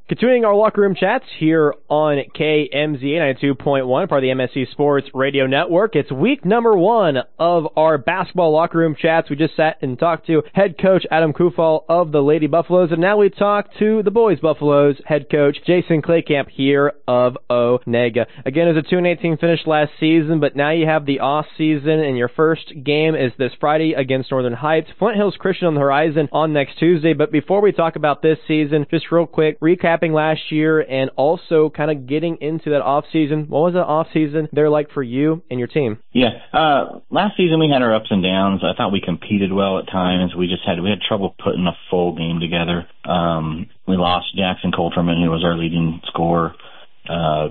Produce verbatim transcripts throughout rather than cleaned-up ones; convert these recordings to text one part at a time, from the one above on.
Continuing our locker room chats here on K M Z A ninety-two point one, part of the M S C Sports Radio Network. It's week number one of our basketball locker room chats. We just sat and talked to head coach Adam Kufal of the Lady Buffaloes, and now we talk to the boys Buffaloes head coach Jason Claycamp here of Onega. Again, it was a two and eighteen finish last season, but now you have the off season, and your first game is this Friday against Northern Heights. Flint Hills Christian on the horizon on next Tuesday. But before we talk about this season, just real quick, recap last year and also kind of getting into that off season. What was that off season there like for you and your team? Yeah, uh, last season we had our ups and downs. I thought we competed well at times. We just had we had trouble putting a full game together. Um, we lost Jackson Coulterman, who was our leading scorer. Uh,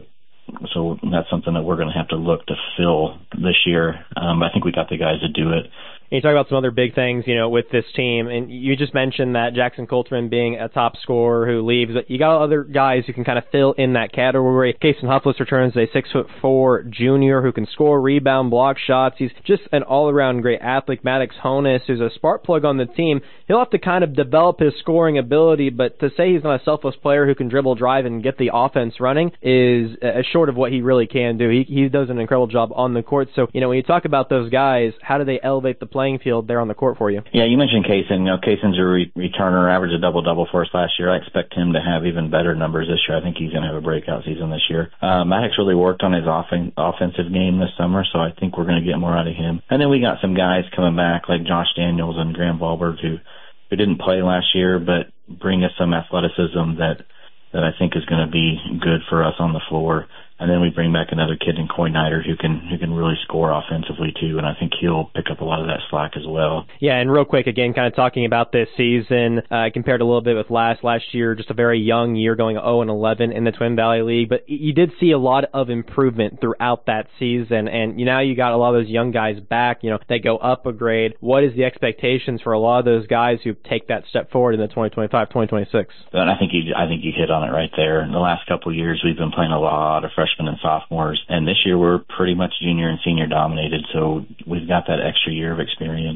so that's something that we're going to have to look to fill this year. Um, I think we got the guys to do it. You talk about some other big things, you know, with this team, and you just mentioned that Jackson Coulterman being a top scorer who leaves, but you got other guys who can kind of fill in that category. Kason Huffless returns a six foot four junior who can score, rebound, block shots. He's just an all-around great athlete. Maddox Honus, who's a spark plug on the team, he'll have to kind of develop his scoring ability, but to say he's not a selfless player who can dribble, drive, and get the offense running is uh, short of what he really can do. He, he does an incredible job on the court. So, you know, when you talk about those guys, how do they elevate the playing field there on the court for you? Yeah, you mentioned Kaysen. You know, Kaysen's a re- returner, averaged a double-double for us last year. I expect him to have even better numbers this year. I think he's going to have a breakout season this year. Uh, Maddox really worked on his offen- offensive game this summer, so I think we're going to get more out of him. And then we got some guys coming back like Josh Daniels and Graham Wahlberg who, who didn't play last year but bring us some athleticism that, that I think is going to be good for us on the floor. And then we bring back another kid in Coy Nider who can who can really score offensively too, and I think he'll pick up a lot of that slack as well. Yeah, and real quick, again, kind of talking about this season, uh, compared a little bit with last last year, just a very young year going oh and eleven in the Twin Valley League, but you did see a lot of improvement throughout that season, and you now you got a lot of those young guys back, you know, they go up a grade. What is the expectations for a lot of those guys who take that step forward in the twenty twenty-five twenty twenty-six? And I think you I think you hit on it right there. In the last couple of years, we've been playing a lot of freshmen and sophomores, and this year we're pretty much junior and senior dominated, so we've got that extra year of experience.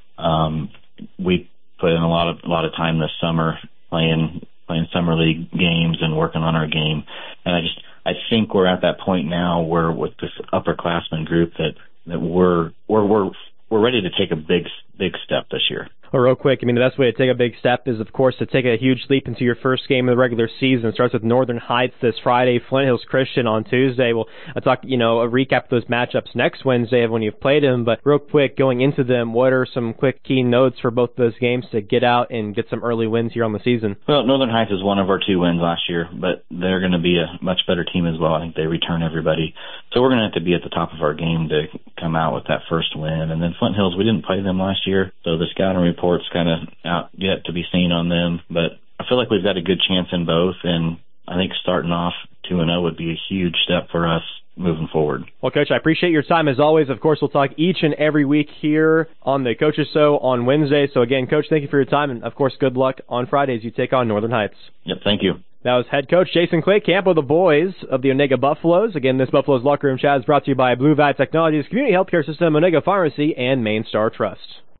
Um, we put in a lot of a lot of time this summer playing playing summer league games and working on our game, and I just I think we're at that point now where with this upperclassmen group that that we're we're we're we're ready to take a big big step this year. Well, real quick, I mean, the best way to take a big step is, of course, to take a huge leap into your first game of the regular season. It starts with Northern Heights this Friday, Flint Hills Christian on Tuesday. We'll I'll talk, you know, a recap of those matchups next Wednesday of when you've played them. But real quick, going into them, what are some quick key notes for both those games to get out and get some early wins here on the season? Well, Northern Heights is one of our two wins last year, but they're going to be a much better team as well. I think they return everybody. So we're going to have to be at the top of our game to come out with that first win. And then Flint Hills, we didn't play them last year, so the scouting report's kind of out yet to be seen on them, but I feel like we've got a good chance in both, and I think starting off two and oh would be a huge step for us moving forward. Well, Coach, I appreciate your time as always. Of course, we'll talk each and every week here on the Coaches Show on Wednesday. So again, Coach, thank you for your time, and of course, good luck on Friday as you take on Northern Heights. Yep, thank you. That was head coach Jason Claycamp of the boys of the Onega Buffaloes. Again, this Buffaloes Locker Room Chat is brought to you by Blue Valley Technologies, Community Healthcare System, Onega Pharmacy, and Main Star Trust.